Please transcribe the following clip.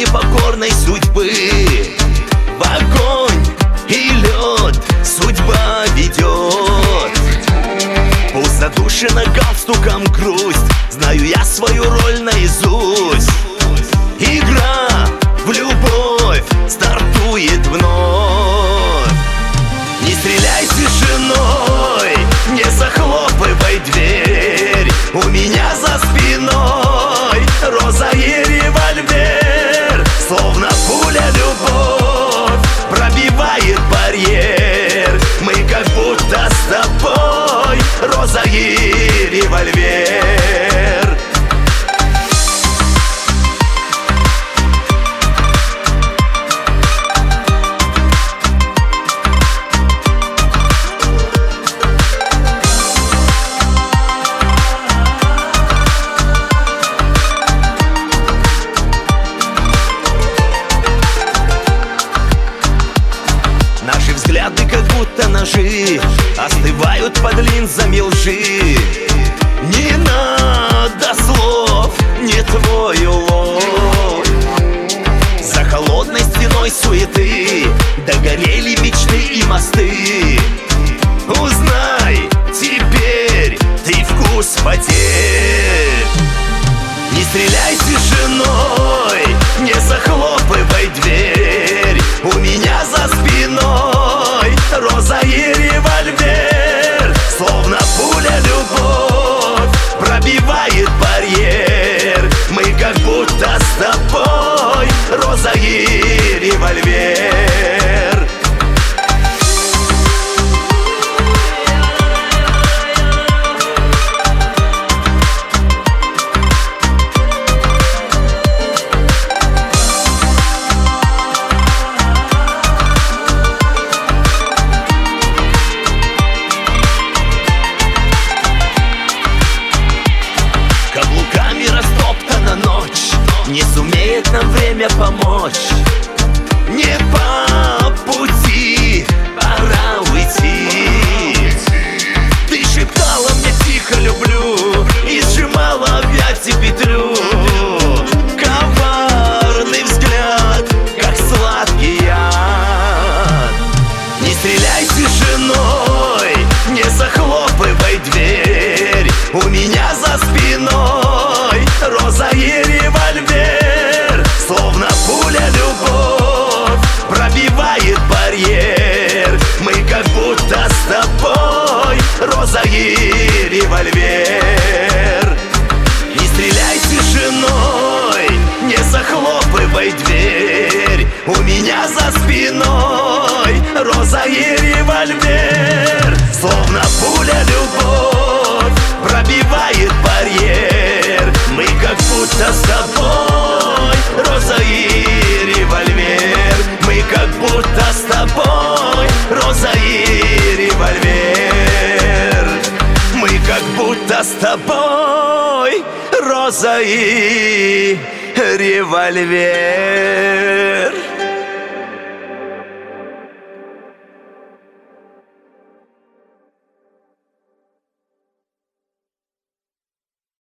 непокорной судьбы. В огонь и лед судьба ведет. Пусть задушена галстуком грусть, знаю я свою роль наизусть. Игра в любовь стартует вновь. Не стреляй тишиной, не захлопывай дверь. У меня за спиной роза и револьвер. Словно пуля любовь пробивает барьер. Мы как будто с тобой роза и револьвер. Наши взгляды как будто ножи остывают под линзами лжи. Не надо слов, не твой улов. За холодной стеной суеты догорели мечты и мосты. Узнай теперь ты вкус потерь. Не стреляй тишиной, не захлопывай дверь. У меня за спиной роза и револьвер. Словно пуля любовь пробивает барьер. Мы как будто с тобой роза и револьвер. Каблуками растоптана ночь, не сумеет нам время помочь. Не по пути, пора уйти. Ты шептала мне тихо люблю и сжимала в объятии петлю. Коварный взгляд, как сладкий яд. Не стреляй тишиной, не захлопывай дверь. У меня за спиной роза и револьвер. Словно пуля любовь пробивает барьер. Мы как будто с тобой роза и револьвер. Не стреляй тишиной, не захлопывай дверь. У меня за спиной роза и револьвер. Словно пуля любовь пробивает барьер. Мы как будто с тобой роза и револьвер. Мы как будто с тобой роза и револьвер. Мы как будто с тобой роза и револьвер.